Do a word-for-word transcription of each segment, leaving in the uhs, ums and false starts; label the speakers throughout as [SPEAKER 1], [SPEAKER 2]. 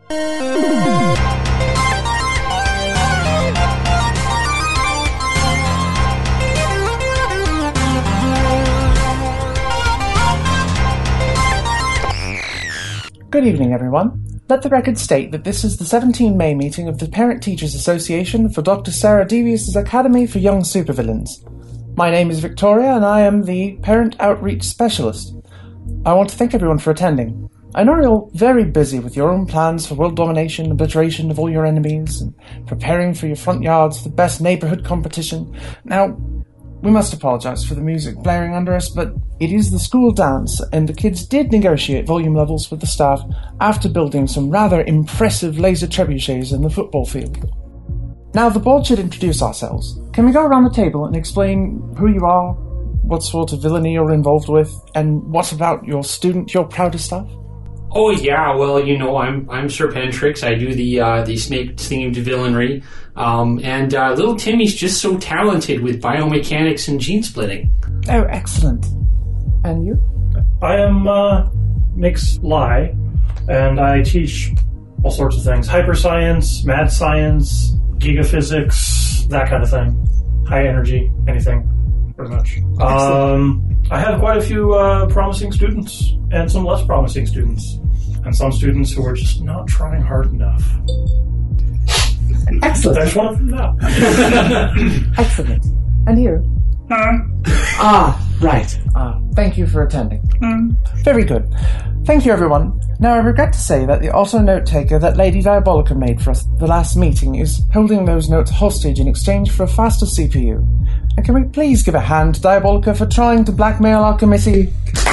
[SPEAKER 1] Good evening, everyone. Let the record state that this is the seventeenth May meeting of the Parent Teachers Association for Doctor Sarah Devious' Academy for Young Supervillains. My name is Victoria, and I am the Parent Outreach Specialist. I want to thank everyone for attending. I know you're very busy with your own plans for world domination, obliteration of all your enemies, and preparing for your front yards for the best neighborhood competition. Now, we must apologize for the music blaring under us, but it is the school dance, and the kids did negotiate volume levels with the staff after building some rather impressive laser trebuchets in the football field. Now, the board should introduce ourselves. Can we go around the table and explain who you are, what sort of villainy you're involved with, and what about your student you're proudest of?
[SPEAKER 2] Oh yeah, well, you know, I'm I'm Serpentrix. I do the uh, the snake-themed villainry, um, and uh, little Timmy's just so talented with biomechanics and gene splitting.
[SPEAKER 1] Oh, excellent. And you?
[SPEAKER 3] I am uh, Mix Lai, and I teach all sorts of things: hyperscience, mad science, gigaphysics, that kind of thing. High energy, anything, pretty much. Um, I have quite a few uh, promising students, and some less promising students. And some students who are just not trying hard enough.
[SPEAKER 1] Excellent.
[SPEAKER 3] There's one of them now.
[SPEAKER 1] Excellent. And you?
[SPEAKER 4] Mm.
[SPEAKER 1] Ah, right. Ah, thank you for attending.
[SPEAKER 4] Mm.
[SPEAKER 1] Very good. Thank you, everyone. Now, I regret to say that the auto note taker that Lady Diabolica made for us the last meeting is holding those notes hostage in exchange for a faster C P U. And can we please give a hand to Diabolica for trying to blackmail our committee?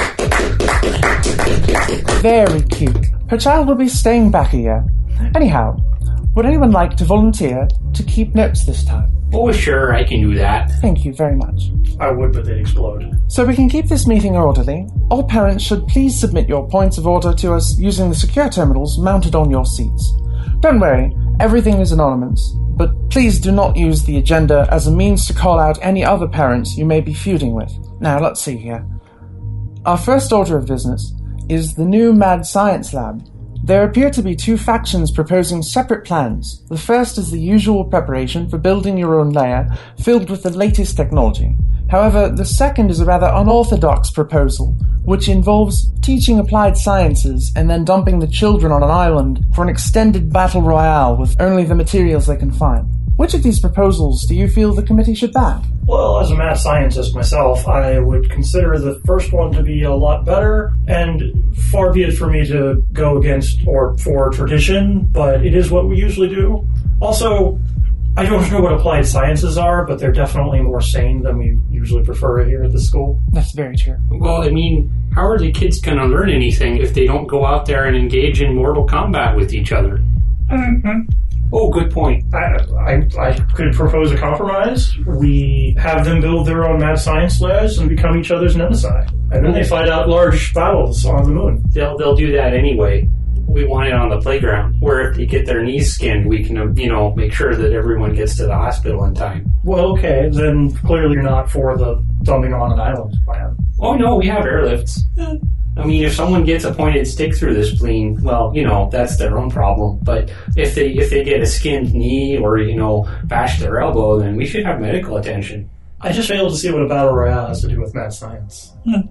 [SPEAKER 1] Very cute. Her child will be staying back a year. Anyhow, would anyone like to volunteer to keep notes this time?
[SPEAKER 2] Oh, sure, I can do that.
[SPEAKER 1] Thank you very much.
[SPEAKER 3] I would, but they'd explode.
[SPEAKER 1] So we can keep this meeting orderly. All parents should please submit your points of order to us using the secure terminals mounted on your seats. Don't worry, everything is anonymous, but please do not use the agenda as a means to call out any other parents you may be feuding with. Now, let's see here. Our first order of business is the new Mad Science Lab. There appear to be two factions proposing separate plans. The first is the usual preparation for building your own lair, filled with the latest technology. However, the second is a rather unorthodox proposal, which involves teaching applied sciences and then dumping the children on an island for an extended battle royale with only the materials they can find. Which of these proposals do you feel the committee should back?
[SPEAKER 3] Well, as a mad scientist myself, I would consider the first one to be a lot better, and far be it for me to go against or for tradition, but it is what we usually do. Also, I don't know what applied sciences are, but they're definitely more sane than we usually prefer here at the school.
[SPEAKER 1] That's very true.
[SPEAKER 2] Well, I mean, how are the kids going to learn anything if they don't go out there and engage in mortal combat with each other?
[SPEAKER 4] Mm-hmm.
[SPEAKER 2] Oh, good point.
[SPEAKER 3] I, I, I could propose a compromise. We have them build their own mad science labs and become each other's nemesis. And then they fight out large battles on the moon.
[SPEAKER 2] They'll they'll do that anyway. We want it on the playground, where if they get their knees skinned, we can, you know, make sure that everyone gets to the hospital in time.
[SPEAKER 3] Well, okay, then clearly you're not for the dumping on an island plan.
[SPEAKER 2] Oh, no, we have airlifts. I mean, if someone gets a pointed stick through the spleen, well, you know, that's their own problem. But if they if they get a skinned knee or, you know, bash their elbow, then we should have medical attention.
[SPEAKER 3] I just failed to see what a battle royale has to do with mad science.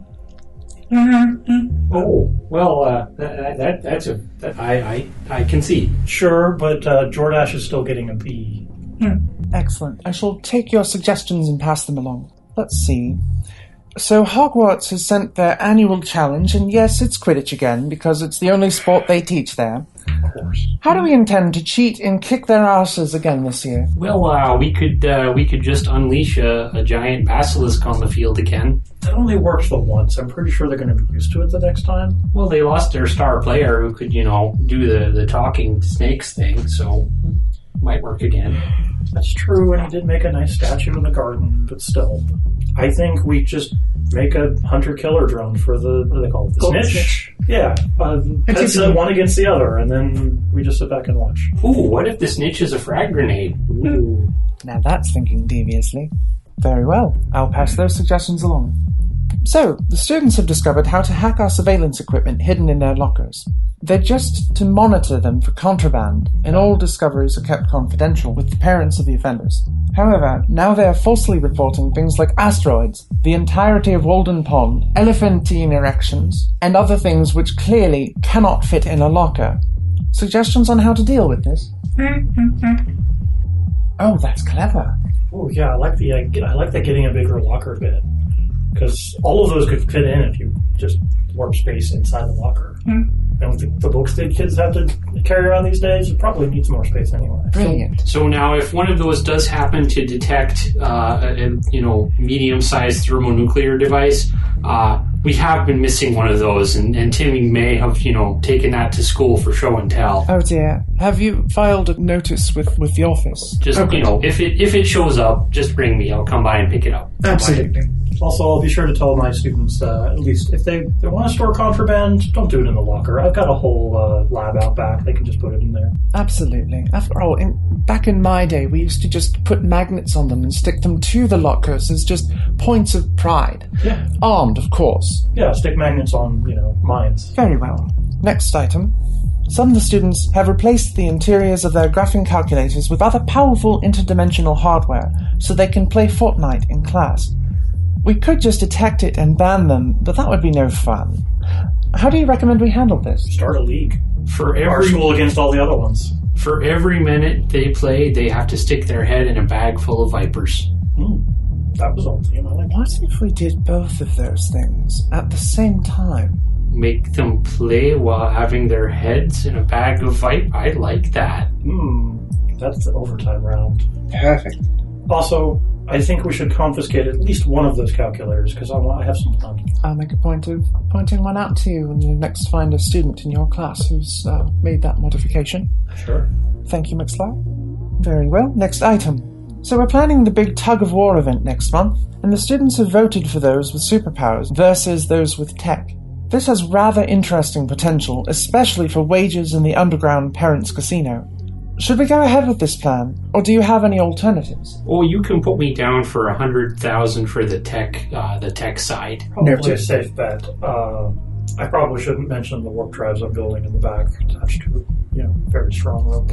[SPEAKER 4] Mm-hmm.
[SPEAKER 2] Oh, well, uh, that, that that's a that I, I I can see.
[SPEAKER 3] Sure, but uh, Jordash is still getting a B.
[SPEAKER 1] Excellent. I shall take your suggestions and pass them along. Let's see. So Hogwarts has sent their annual challenge, and yes, it's Quidditch again, because it's the only sport they teach there.
[SPEAKER 3] Of course.
[SPEAKER 1] How do we intend to cheat and kick their asses again this year?
[SPEAKER 2] Well, uh, we could uh, we could just unleash a, a giant basilisk on the field again.
[SPEAKER 3] That only works the once. I'm pretty sure they're going to be used to it the next time.
[SPEAKER 2] Well, they lost their star player who could, you know, do the, the talking snakes thing, so might work again.
[SPEAKER 3] That's true, and he did make a nice statue in the garden, but still. I think we just make a hunter-killer drone for the, what do they call it? The
[SPEAKER 1] Golden
[SPEAKER 3] snitch?
[SPEAKER 1] snitch.
[SPEAKER 3] Yeah. Uh, heads uh, one against the other, and then we just sit back and watch.
[SPEAKER 2] Ooh, what if the snitch is a frag grenade? Ooh.
[SPEAKER 1] Now that's thinking deviously. Very well. I'll pass those suggestions along. So, the students have discovered how to hack our surveillance equipment hidden in their lockers. They're just to monitor them for contraband, and all discoveries are kept confidential with the parents of the offenders. However, now they are falsely reporting things like asteroids, the entirety of Walden Pond, elephantine erections, and other things which clearly cannot fit in a locker. Suggestions on how to deal with this? Oh, that's clever.
[SPEAKER 3] Oh yeah, I like the I like the getting a bigger locker bit, because all of those could fit in if you just warp space inside the locker.
[SPEAKER 4] Mm.
[SPEAKER 3] And with the, the books that kids have to carry around these days, you probably need some more space anyway.
[SPEAKER 1] Brilliant.
[SPEAKER 2] So now, if one of those does happen to detect, uh, a, a, you know, medium-sized thermonuclear device, uh, we have been missing one of those, and, and Timmy may have, you know, taken that to school for show and tell.
[SPEAKER 1] Oh dear. Have you filed a notice with, with the office?
[SPEAKER 2] Just,
[SPEAKER 1] Okay.
[SPEAKER 2] you know, if it if it shows up, just bring me. I'll come by and pick it up.
[SPEAKER 1] Absolutely.
[SPEAKER 3] Also, I'll be sure to tell my students, uh, at least if they, they want to store contraband, don't do it in the locker. I've got a whole uh, lab out back. They can just put it in there.
[SPEAKER 1] Absolutely. After all, in, back in my day, we used to just put magnets on them and stick them to the lockers as just points of pride.
[SPEAKER 3] Yeah.
[SPEAKER 1] Armed, of course.
[SPEAKER 3] Yeah, stick magnets on, you know, mines.
[SPEAKER 1] Very well. Next item. Some of the students have replaced the interiors of their graphing calculators with other powerful interdimensional hardware so they can play Fortnite in class. We could just detect it and ban them, but that would be no fun. How do you recommend we handle this?
[SPEAKER 3] Start a league.
[SPEAKER 2] For
[SPEAKER 3] Our
[SPEAKER 2] every
[SPEAKER 3] school against all the other ones.
[SPEAKER 2] for every minute they play, they have to stick their head in a bag full of vipers.
[SPEAKER 3] Hmm. That was all. You know, like,
[SPEAKER 1] What if we did both of those things at the same time?
[SPEAKER 2] Make them play while having their heads in a bag of vipe. I like that.
[SPEAKER 3] hmm, that's the overtime round.
[SPEAKER 1] Perfect.
[SPEAKER 3] Also, I think we should confiscate at least one of those calculators, because I want I have some fun.
[SPEAKER 1] I'll make a point of pointing one out to you when you next find a student in your class who's uh, made that modification.
[SPEAKER 3] Sure.
[SPEAKER 1] Thank you, McSly. Very well. Next item. So we're planning the big tug-of-war event next month, and the students have voted for those with superpowers versus those with tech. This has rather interesting potential, especially for wages in the underground Parents Casino. Should we go ahead with this plan, or do you have any alternatives?
[SPEAKER 2] Oh, you can put me down for a hundred thousand for the tech, uh, the tech side.
[SPEAKER 3] Probably
[SPEAKER 1] Noted.
[SPEAKER 3] a safe bet. Uh, I probably shouldn't mention the warp drives I'm building in the back, attached to, you know, very strong rope.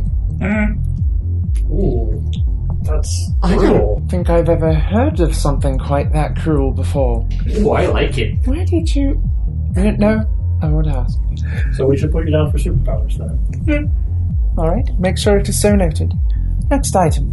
[SPEAKER 4] Mm.
[SPEAKER 3] Ooh, that's
[SPEAKER 1] I
[SPEAKER 3] brutal.
[SPEAKER 1] don't think I've ever heard of something quite that cruel before.
[SPEAKER 2] Oh, I like it.
[SPEAKER 1] Where did you... Uh, No, I would ask.
[SPEAKER 3] So we should put you down for superpowers then.
[SPEAKER 1] Alright, make sure it is so noted. Next item.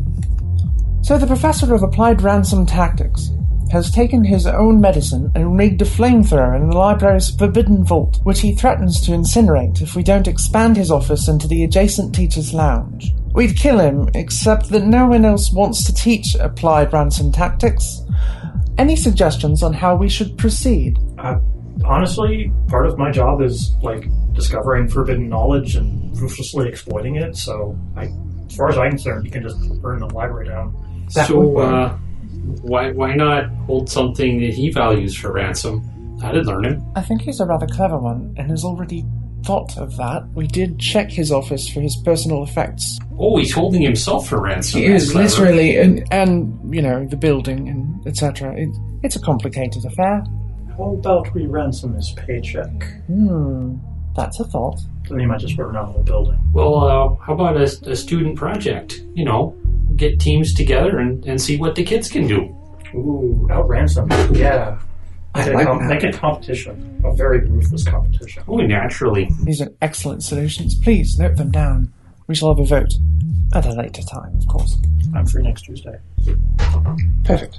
[SPEAKER 1] So the Professor of Applied Ransom Tactics has taken his own medicine and rigged a flamethrower in the library's forbidden vault, which he threatens to incinerate if we don't expand his office into the adjacent teacher's lounge. We'd kill him, except that no one else wants to teach Applied Ransom Tactics. Any suggestions on how we should proceed?
[SPEAKER 3] Uh, honestly, part of my job is, like, discovering forbidden knowledge and ruthlessly exploiting it, so I, as far as I'm concerned, you can just burn the library down.
[SPEAKER 1] That would
[SPEAKER 2] So,
[SPEAKER 1] work.
[SPEAKER 2] uh, why why not hold something that he values for ransom? That'd learn him.
[SPEAKER 1] I think he's a rather clever one, and has already thought of that. We did check his office for his personal effects.
[SPEAKER 2] Oh, he's holding himself for ransom.
[SPEAKER 1] He
[SPEAKER 2] That's
[SPEAKER 1] is,
[SPEAKER 2] clever.
[SPEAKER 1] literally, and, and, you know, the building, and et cetera. It, it's a complicated affair.
[SPEAKER 3] How about we ransom his paycheck?
[SPEAKER 1] Hmm, that's a thought.
[SPEAKER 3] Then he might just burn out the building.
[SPEAKER 2] Well, uh, how about a, a student project? You know, get teams together and, and see what the kids can do.
[SPEAKER 3] Ooh, out ransom. Yeah.
[SPEAKER 1] I
[SPEAKER 3] Make,
[SPEAKER 1] like
[SPEAKER 3] a, com-
[SPEAKER 1] that.
[SPEAKER 3] make a competition. A very ruthless competition.
[SPEAKER 2] Oh, naturally.
[SPEAKER 1] These are excellent solutions. Please note them down. We shall have a vote. At a later time, of course.
[SPEAKER 3] I'm free next Tuesday.
[SPEAKER 1] Perfect.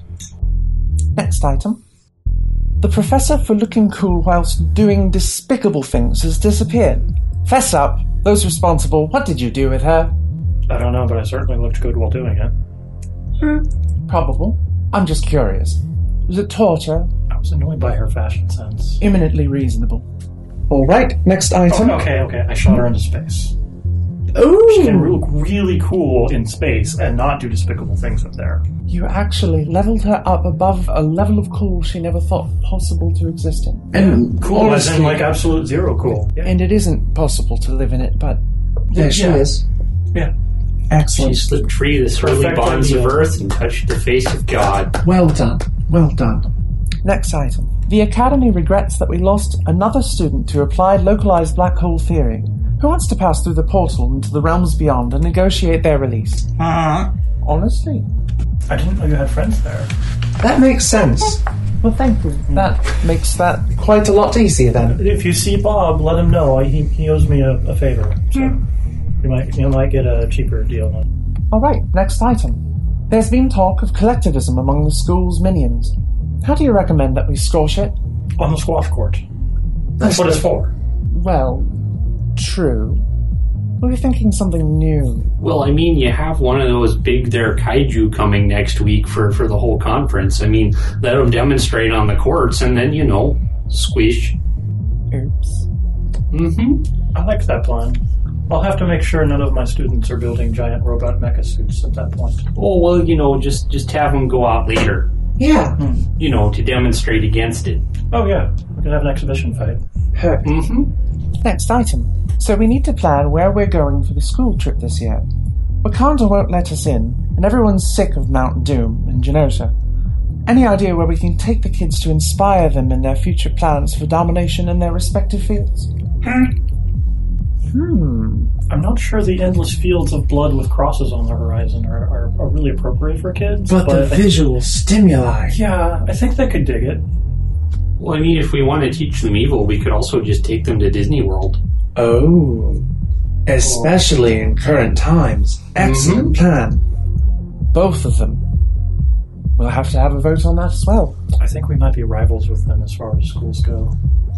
[SPEAKER 1] Next item. The professor for looking cool whilst doing despicable things has disappeared. Fess up. Those responsible, what did you do with her?
[SPEAKER 3] I don't know, but I certainly looked good while doing it.
[SPEAKER 1] Probable. I'm just curious. Was it torture?
[SPEAKER 3] I was annoyed by her fashion sense.
[SPEAKER 1] Imminently reasonable. Alright, next item.
[SPEAKER 3] Oh, okay, okay. I shot her into space.
[SPEAKER 1] Ooh!
[SPEAKER 3] She can look really cool in space and not do despicable things up there.
[SPEAKER 1] You actually leveled her up above a level of cool she never thought possible to exist in. And
[SPEAKER 3] Cool as in like absolute zero cool. Yeah.
[SPEAKER 1] And it isn't possible to live in it, but there she
[SPEAKER 3] Yeah.
[SPEAKER 1] is.
[SPEAKER 3] Yeah.
[SPEAKER 2] She
[SPEAKER 1] Excellent.
[SPEAKER 2] slipped free of the swirling
[SPEAKER 3] Perfect
[SPEAKER 2] bonds of
[SPEAKER 3] idea.
[SPEAKER 2] earth and touched the face of God.
[SPEAKER 1] Well done. Well done. Next item. The Academy regrets that we lost another student to applied localized black hole theory, who wants to pass through the portal into the realms beyond and negotiate their release.
[SPEAKER 4] Uh,
[SPEAKER 1] Honestly.
[SPEAKER 3] I didn't know you had friends there.
[SPEAKER 1] That makes sense. Well, thank you. That makes that quite a lot easier then.
[SPEAKER 3] If you see Bob, let him know. He, he owes me a, a favor. So you might you might get a cheaper deal.
[SPEAKER 1] Alright, next item. There's been talk of collectivism among the school's minions. How do you recommend that we squash it?
[SPEAKER 3] On the squash court. That's what it's for.
[SPEAKER 1] Well, true. We were thinking something new.
[SPEAKER 2] Well, I mean, you have one of those big there kaiju coming next week for, for the whole conference. I mean, let them demonstrate on the courts and then, you know, squish.
[SPEAKER 1] Oops.
[SPEAKER 2] Mm-hmm.
[SPEAKER 3] I like that plan. I'll have to make sure none of my students are building giant robot mecha suits at that point.
[SPEAKER 2] Oh, well, you know, just, just have them go out later,
[SPEAKER 1] Yeah.
[SPEAKER 2] you know, to demonstrate against it.
[SPEAKER 3] Oh yeah, we could have an exhibition fight.
[SPEAKER 1] Perfect.
[SPEAKER 2] Mm-hmm.
[SPEAKER 1] Next item. So we need to plan where we're going for the school trip this year. Wakanda won't let us in, and everyone's sick of Mount Doom and Genosha. Any idea where we can take the kids to inspire them in their future plans for domination in their respective fields? Hmm.
[SPEAKER 3] I'm not sure the endless fields of blood with crosses on the horizon are, are, are really appropriate for kids.
[SPEAKER 1] But the visual stimuli.
[SPEAKER 3] Yeah, I think they could dig it.
[SPEAKER 2] Well, I mean, if we want to teach them evil, we could also just take them to Disney World.
[SPEAKER 1] Oh. Especially in current times. Excellent plan. Both of them. We'll have to have a vote on that as well.
[SPEAKER 3] I think we might be rivals with them as far as schools go.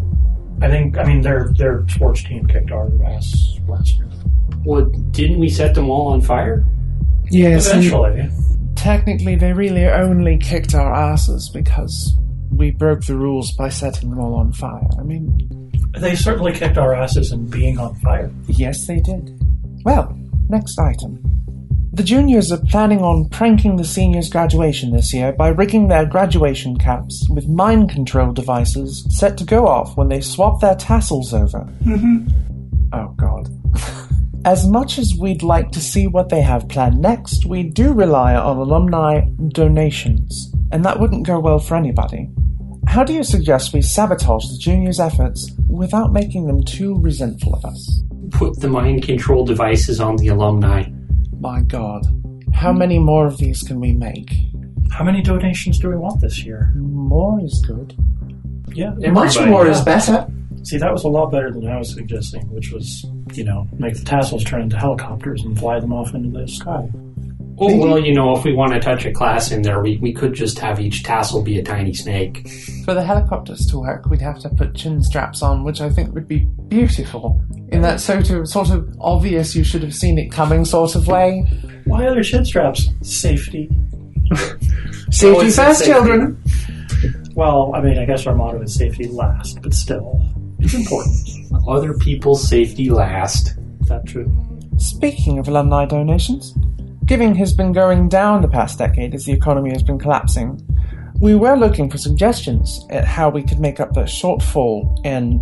[SPEAKER 3] I think, I mean, their their sports team kicked our ass last year.
[SPEAKER 2] Well, didn't we set them all on fire?
[SPEAKER 1] Yes.
[SPEAKER 3] Eventually.
[SPEAKER 1] Technically, they really only kicked our asses because we broke the rules by setting them all on fire. I mean...
[SPEAKER 3] They certainly kicked our asses in being on fire.
[SPEAKER 1] Yes, they did. Well, next item. The juniors are planning on pranking the seniors' graduation this year by rigging their graduation caps with mind control devices set to go off when they swap their tassels over.
[SPEAKER 4] mm-hmm.
[SPEAKER 1] Oh, God. As much as we'd like to see what they have planned next, we do rely on alumni donations, and that wouldn't go well for anybody. How do you suggest we sabotage the juniors' efforts without making them too resentful of us?
[SPEAKER 2] Put the mind control devices on the alumni.
[SPEAKER 1] My God. How many more of these can we make?
[SPEAKER 3] How many donations do we want this year?
[SPEAKER 1] More is good.
[SPEAKER 3] Yeah.
[SPEAKER 1] Much
[SPEAKER 2] Everybody-
[SPEAKER 1] more
[SPEAKER 3] yeah.
[SPEAKER 1] is better.
[SPEAKER 3] See, that was a lot better than I was suggesting, which was, you know, make the tassels turn into helicopters and fly them off into the sky.
[SPEAKER 2] Oh, well, you know, if we want to touch a class in there, we, we could just have each tassel be a tiny snake.
[SPEAKER 1] For the helicopters to work, we'd have to put chin straps on, which I think would be beautiful. In that sort of, sort of obvious you should have seen it coming sort of way.
[SPEAKER 3] Why are there chin straps? Safety.
[SPEAKER 1] Safety
[SPEAKER 2] it's
[SPEAKER 1] first,
[SPEAKER 2] safety.
[SPEAKER 1] children!
[SPEAKER 3] Well, I mean, I guess our motto is safety last, but still, it's important.
[SPEAKER 2] Other people's safety last.
[SPEAKER 3] Is that true?
[SPEAKER 1] Speaking of alumni donations, giving has been going down the past decade as the economy has been collapsing. We were looking for suggestions at how we could make up the shortfall, and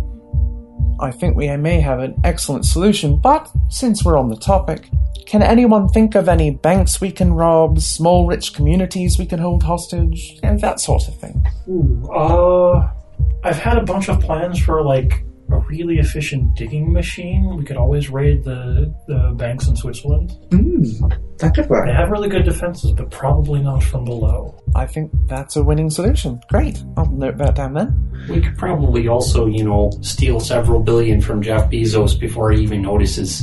[SPEAKER 1] I think we may have an excellent solution, but since we're on the topic, can anyone think of any banks we can rob, small rich communities we can hold hostage, and that sort of thing?
[SPEAKER 3] Ooh, uh, I've had a bunch of plans for, like, a really efficient digging machine. We could always raid the, the banks in Switzerland.
[SPEAKER 1] Hmm, that could work.
[SPEAKER 3] They have really good defenses, but probably not from below.
[SPEAKER 1] I think that's a winning solution. Great. I'll note that down then.
[SPEAKER 2] We could probably also, you know, steal several billion from Jeff Bezos before he even notices.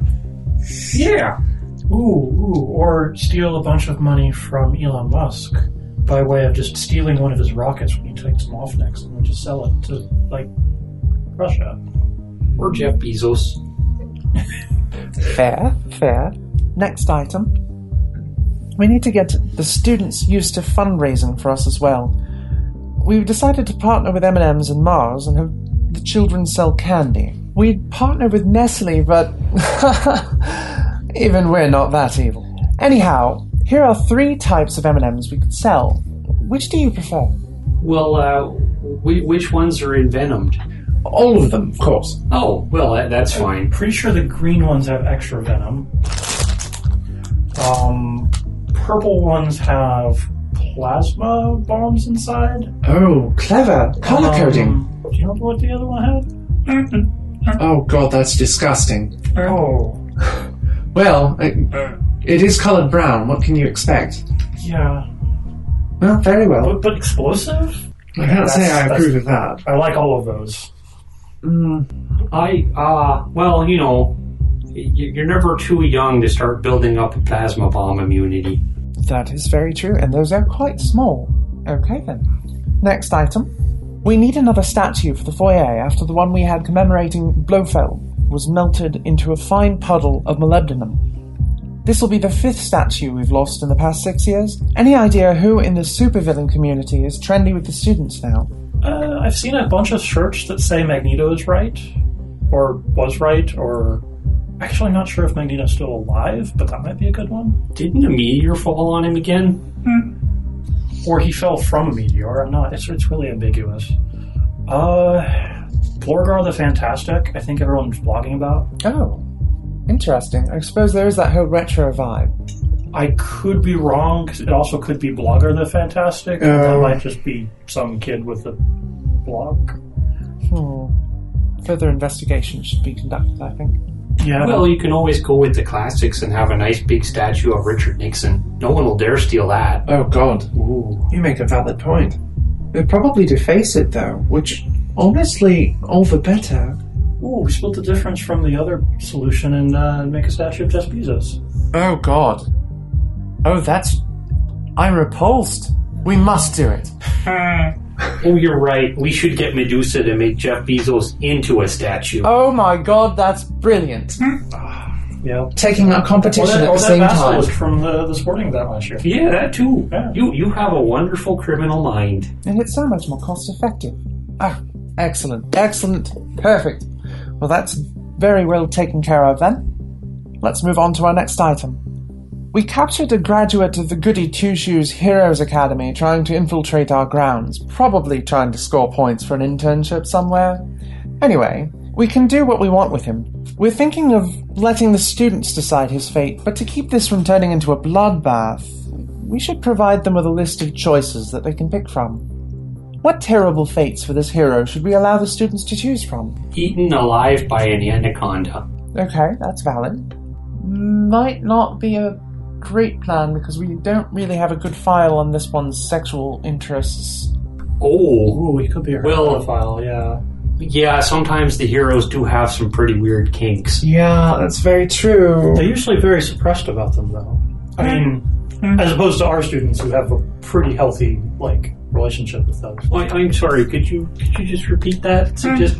[SPEAKER 3] Yeah. Ooh, ooh, or steal a bunch of money from Elon Musk by way of just stealing one of his rockets when he takes them off next, and then just sell it to, like, Russia.
[SPEAKER 2] Or Jeff Bezos.
[SPEAKER 1] Fair, fair. Next item. We need to get the students used to fundraising for us as well. We've decided to partner with M and M's and Mars and have the children sell candy. We'd partner with Nestle, but even we're not that evil. Anyhow, here are three types of M and M's we could sell. Which do you prefer?
[SPEAKER 2] Well, uh, wh- which ones are envenomed?
[SPEAKER 1] All of them, of course.
[SPEAKER 2] Oh, well, that, that's fine.
[SPEAKER 3] Pretty sure the green ones have extra venom. Um, purple ones have plasma bombs inside.
[SPEAKER 1] Oh, clever. Color
[SPEAKER 3] Um,
[SPEAKER 1] coding.
[SPEAKER 3] Do you remember what the other one had?
[SPEAKER 1] Oh god, that's disgusting.
[SPEAKER 3] Oh,
[SPEAKER 1] Well, it, it is colored brown. What can you expect?
[SPEAKER 3] yeah.
[SPEAKER 1] Well, very well.
[SPEAKER 3] But, but explosive?
[SPEAKER 1] I can't say
[SPEAKER 3] That's-
[SPEAKER 1] I
[SPEAKER 3] that's-
[SPEAKER 1] approve of that.
[SPEAKER 3] I like all of those.
[SPEAKER 1] Mm,
[SPEAKER 2] I, uh, well, you know, y- you're never too young to start building up a plasma bomb immunity.
[SPEAKER 1] that is very true, and those are quite small. Okay then. Next item. We need another statue for the foyer after the one we had commemorating Blofeld was melted into a fine puddle of molybdenum. This will be the fifth statue we've lost in the past six years. Any idea who in the supervillain community is trendy with the students now?
[SPEAKER 3] Uh, I've seen a bunch of shirts that say Magneto is right, or was right, or... Actually, I'm not sure if Magneto's still alive, but that might be a good one.
[SPEAKER 2] Didn't a meteor fall on him again?
[SPEAKER 3] Or he fell from a meteor. I'm not. It's, it's really ambiguous. Uh, Blorgar the Fantastic, I think everyone's blogging about.
[SPEAKER 1] Oh, interesting. I suppose there is that whole retro vibe.
[SPEAKER 3] I could be wrong, because it also could be Blogger the Fantastic.
[SPEAKER 1] Oh.
[SPEAKER 3] That might just be some kid with a blog.
[SPEAKER 1] Hmm. Further investigation should be conducted, I think.
[SPEAKER 3] Yeah.
[SPEAKER 2] Well, you can always go with the classics and have a nice big statue of Richard Nixon. No one will dare steal that.
[SPEAKER 1] Oh god.
[SPEAKER 3] Ooh.
[SPEAKER 1] You make a valid point. They'll probably deface it though, which, honestly, all the better.
[SPEAKER 3] Ooh, we split the difference from the other solution and uh, make a statue of Jeff Bezos.
[SPEAKER 1] Oh god. Oh, that's... I'm repulsed. We must do it.
[SPEAKER 2] Oh, you're right. We should get Medusa to make Jeff Bezos into a statue.
[SPEAKER 1] Oh my god, that's brilliant.
[SPEAKER 3] Yeah.
[SPEAKER 1] Taking our
[SPEAKER 3] Or
[SPEAKER 1] competition
[SPEAKER 3] that,
[SPEAKER 1] at
[SPEAKER 3] or
[SPEAKER 1] the
[SPEAKER 3] that
[SPEAKER 1] same
[SPEAKER 3] basilisk
[SPEAKER 1] time.
[SPEAKER 3] from the, the sporting event last year.
[SPEAKER 2] Yeah, that too.
[SPEAKER 3] Yeah.
[SPEAKER 2] You you have a wonderful criminal mind.
[SPEAKER 1] And it's so much more cost effective. Ah, excellent, excellent, perfect. Well, that's very well taken care of then. Let's move on to our next item. We captured a graduate of the Goody Two Shoes Heroes Academy trying to infiltrate our grounds, probably trying to score points for an internship somewhere. Anyway, we can do what we want with him. We're thinking of letting the students decide his fate, but to keep this from turning into a bloodbath, we should provide them with a list of choices that they can pick from. What terrible fates for this hero should we allow the students to choose from?
[SPEAKER 2] Eaten alive by an anaconda.
[SPEAKER 1] Okay, that's valid. Might not be a great plan because we don't really have a good file on this one's sexual interests.
[SPEAKER 2] Oh,
[SPEAKER 3] Ooh, he could be a
[SPEAKER 2] Well-
[SPEAKER 3] pedophile, yeah.
[SPEAKER 2] yeah, sometimes the heroes do have some pretty weird kinks.
[SPEAKER 1] Yeah, that's very true.
[SPEAKER 3] They're usually very suppressed about them, though. I mean, as opposed to our students who have a pretty healthy, like, relationship with those.
[SPEAKER 2] Oh, I, I'm sorry, could you could you just repeat that? So just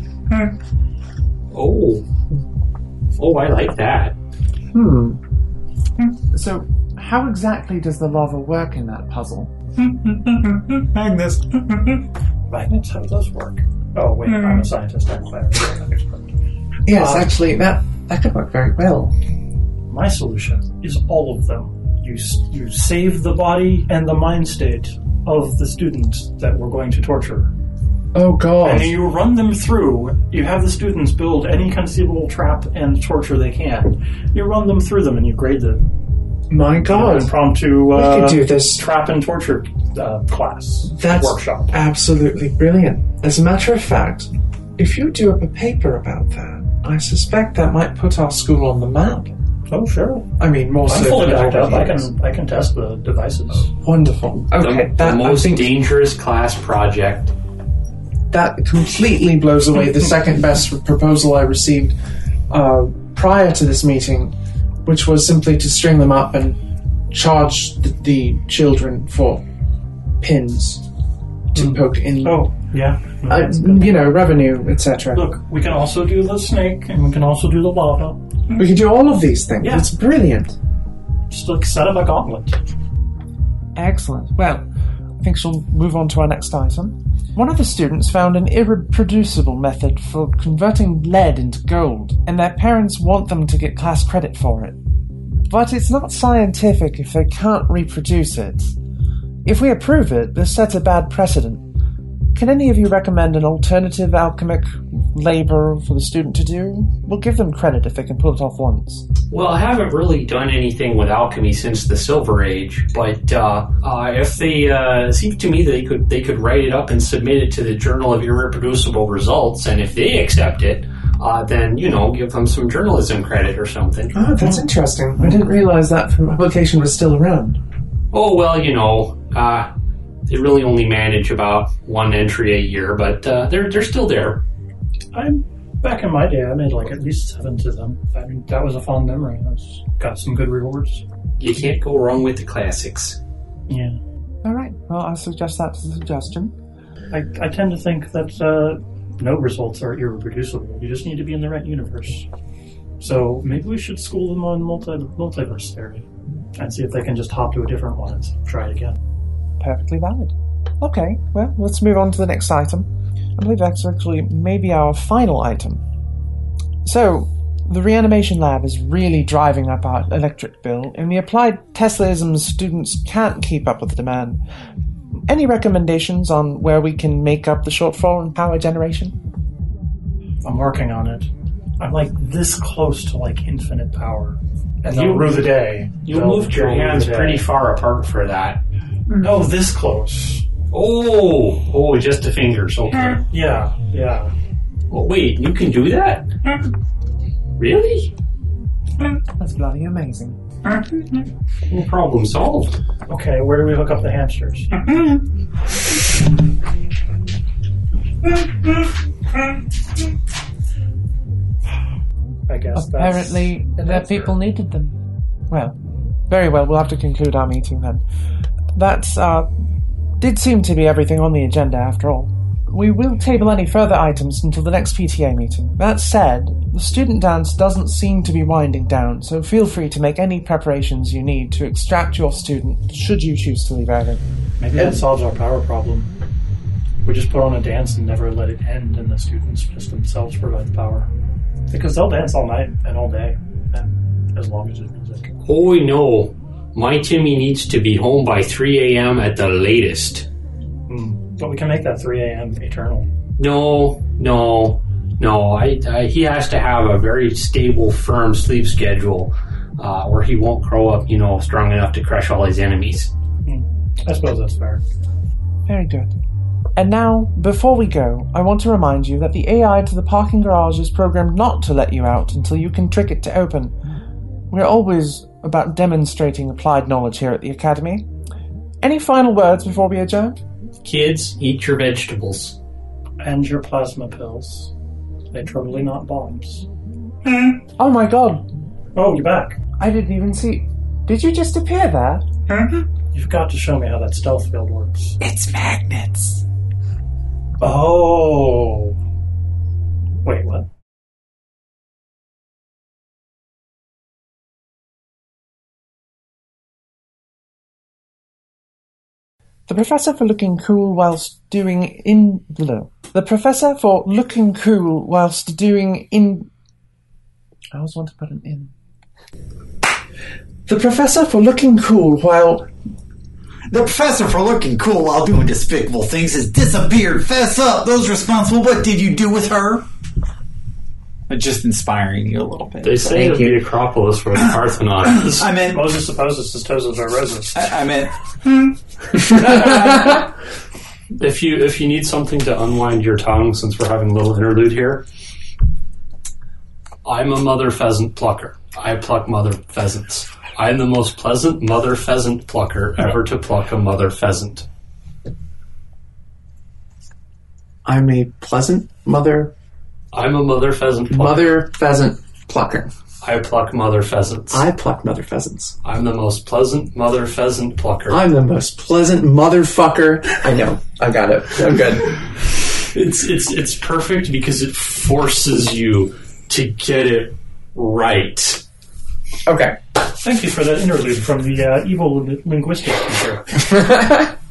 [SPEAKER 2] Oh. Oh, I like that.
[SPEAKER 1] Hmm. So, how exactly does the lava work in that puzzle?
[SPEAKER 3] Magnets. Magnets? How does this work? Oh, wait, I'm a scientist. I'm a expert.
[SPEAKER 1] Yes,
[SPEAKER 3] Uh,
[SPEAKER 1] actually, that, that could work very well.
[SPEAKER 3] My solution is all of them. You s- you save the body and the mind state of the students that we're going to torture.
[SPEAKER 1] Oh god.
[SPEAKER 3] And you run them through, you have the students build any conceivable trap and torture they can. You run them through them and you grade them.
[SPEAKER 1] My god.
[SPEAKER 3] Impromptu
[SPEAKER 1] We
[SPEAKER 3] uh,
[SPEAKER 1] could do this.
[SPEAKER 3] trap and torture uh, class
[SPEAKER 1] That's
[SPEAKER 3] workshop.
[SPEAKER 1] absolutely brilliant. As a matter of fact, if you do up a paper about that, I suspect that might put our school on the map.
[SPEAKER 3] Oh, sure.
[SPEAKER 1] I mean, more
[SPEAKER 3] I'm
[SPEAKER 1] so
[SPEAKER 3] fully
[SPEAKER 1] than it
[SPEAKER 3] backed up. I
[SPEAKER 1] already is.
[SPEAKER 3] can I can test the devices.
[SPEAKER 1] Wonderful. Okay,
[SPEAKER 2] the,
[SPEAKER 1] that,
[SPEAKER 2] the most
[SPEAKER 1] I think
[SPEAKER 2] dangerous class project.
[SPEAKER 1] that completely blows away the second best proposal I received uh, prior to this meeting, which was simply to string them up and charge the, the children for pins to poke in,
[SPEAKER 3] Oh, yeah.
[SPEAKER 1] uh, you know, revenue, et cetera.
[SPEAKER 3] Look, we can also do the snake, and we can also do the lava.
[SPEAKER 1] We can do all of these things.
[SPEAKER 3] Yeah.
[SPEAKER 1] It's brilliant.
[SPEAKER 3] Just like set up a gauntlet.
[SPEAKER 1] Excellent. Well, I think she'll move on to our next item. One of the students found an irreproducible method for converting lead into gold, and their parents want them to get class credit for it. But it's not scientific if they can't reproduce it. If we approve it, this sets a bad precedent. can any of you recommend an alternative alchemic labor for the student to do? We'll give them credit if they can pull it off once.
[SPEAKER 2] Well, I haven't really done anything with alchemy since the Silver Age, but uh, uh, if they uh, it seems to me that they could they could write it up and submit it to the Journal of Irreproducible Results, and if they accept it, uh, then you know give them some journalism credit or something.
[SPEAKER 1] Oh, that's interesting. I didn't realize that publication was still around.
[SPEAKER 2] Oh well, you know, uh, they really only manage about one entry a year, but uh, they're they're still there.
[SPEAKER 3] I'm back in my day. I made like at least seven to them. I mean, that was a fond memory. I was, got some good rewards.
[SPEAKER 2] You can't go wrong with the classics.
[SPEAKER 3] Yeah.
[SPEAKER 1] All right. Well, I'll suggest that as a suggestion.
[SPEAKER 3] I, I tend to think that uh, no results are irreproducible. You just need to be in the right universe. So maybe we should school them on multi multiverse theory and see if they can just hop to a different one and try it again.
[SPEAKER 1] Perfectly valid. Okay. Well, let's move on to the next item. I believe that's actually maybe our final item. So, the reanimation lab is really driving up our electric bill. In the applied Teslaism, students can't keep up with the demand. Any recommendations on where we can make up the shortfall in power generation?
[SPEAKER 3] I'm working on it. I'm like this close to like infinite power. And
[SPEAKER 2] You-
[SPEAKER 3] they'll rue the day.
[SPEAKER 2] You
[SPEAKER 3] They'll-
[SPEAKER 2] moved your
[SPEAKER 3] they'll rue
[SPEAKER 2] hands
[SPEAKER 3] the day.
[SPEAKER 2] pretty far apart for that.
[SPEAKER 3] No, this close.
[SPEAKER 2] Oh, oh, just the fingers. Okay.
[SPEAKER 3] Yeah, yeah.
[SPEAKER 2] Well, wait, you can do that? Really?
[SPEAKER 1] That's bloody amazing.
[SPEAKER 2] No problem solved.
[SPEAKER 3] Okay, where do we hook up the hamsters? I guess
[SPEAKER 1] Apparently,
[SPEAKER 3] that's
[SPEAKER 1] their people needed them. Well, very well, we'll have to conclude our meeting then. That's, uh, did seem to be everything on the agenda after all. We will table any further items until the next P T A meeting. That said, the student dance doesn't seem to be winding down, so feel free to make any preparations you need to extract your student, should you choose to leave early.
[SPEAKER 3] Maybe that solves our power problem. We just put on a dance and never let it end, and the students just themselves provide the power. Because they'll dance all night and all day, and as long as it's music.
[SPEAKER 2] Oh, no. My Timmy needs to be home by three a.m. at the latest.
[SPEAKER 3] Hmm. But we can make that three a.m. eternal.
[SPEAKER 2] No, no, no. I, I, he has to have a very stable, firm sleep schedule uh, or he won't grow up, you know, strong enough to crush all his enemies.
[SPEAKER 3] Hmm. I suppose that's fair.
[SPEAKER 1] Very good. And now, before we go, I want to remind you that the A I to the parking garage is programmed not to let you out until you can trick it to open. We're always about demonstrating applied knowledge here at the Academy. Any final words before we adjourn?
[SPEAKER 2] Kids, eat your vegetables.
[SPEAKER 3] And your plasma pills. They're totally not bombs.
[SPEAKER 1] Oh my god,
[SPEAKER 3] Oh, you're back.
[SPEAKER 1] I didn't even see... Did you just appear there?
[SPEAKER 3] You've got to show me how that stealth field works.
[SPEAKER 1] It's magnets.
[SPEAKER 3] Oh. Wait, what?
[SPEAKER 1] The professor for looking cool whilst doing in... Blah. The professor for looking cool whilst doing in... I always want to put an in. The professor for looking cool while...
[SPEAKER 5] The professor for looking cool while doing despicable things has disappeared. Fess up. Those responsible. What did you do with her? Just inspiring you a little bit.
[SPEAKER 2] They say of the Acropolis where the Parthenon is.
[SPEAKER 5] I meant...
[SPEAKER 3] Moses opposes his toes are roses.
[SPEAKER 5] I, I meant...
[SPEAKER 2] If you if you need something to unwind your tongue, since we're having a little interlude here, I'm a mother pheasant plucker. I pluck mother pheasants. I'm the most pleasant mother pheasant plucker ever to pluck a mother pheasant.
[SPEAKER 6] I'm a pleasant mother
[SPEAKER 2] I'm a mother pheasant plucker.
[SPEAKER 6] mother pheasant plucker.
[SPEAKER 2] I pluck mother pheasants.
[SPEAKER 6] I pluck mother pheasants.
[SPEAKER 2] I'm the most pleasant mother pheasant plucker.
[SPEAKER 6] I'm the most pleasant motherfucker. I know. I got it. I'm good.
[SPEAKER 2] It's it's it's perfect because it forces you to get it right.
[SPEAKER 6] Okay.
[SPEAKER 3] Thank you for that interlude from the uh, evil linguistics teacher.